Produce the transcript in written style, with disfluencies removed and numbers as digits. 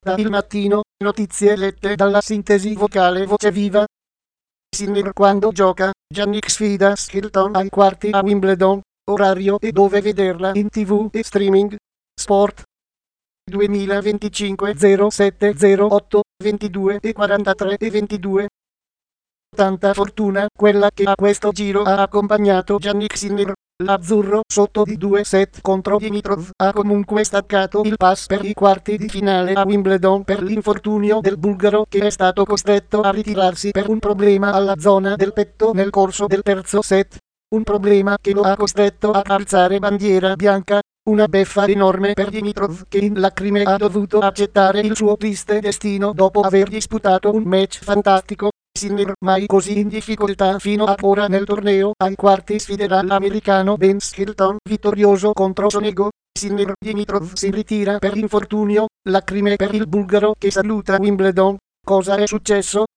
Da Il Mattino, notizie lette dalla sintesi vocale Voce Viva. Sinner quando gioca, Jannik sfida Skilton ai quarti a Wimbledon, orario e dove vederla in TV e streaming. Sport 2025 07 08 22 e 43 e 22. Tanta fortuna quella che a questo giro ha accompagnato Jannik Sinner. L'azzurro sotto di 2 set contro Dimitrov ha comunque staccato il pass per i quarti di finale a Wimbledon per l'infortunio del bulgaro che è stato costretto a ritirarsi per un problema alla zona del petto nel corso del terzo set. Un problema che lo ha costretto a alzare bandiera bianca, una beffa enorme per Dimitrov che in lacrime ha dovuto accettare il suo triste destino dopo aver disputato un match fantastico. Sinner, mai così in difficoltà fino ad ora nel torneo, ai quarti sfiderà l'americano Ben Shelton vittorioso contro Sonego. Sinner, Dimitrov si ritira per infortunio, lacrime per il bulgaro che saluta Wimbledon. Cosa è successo?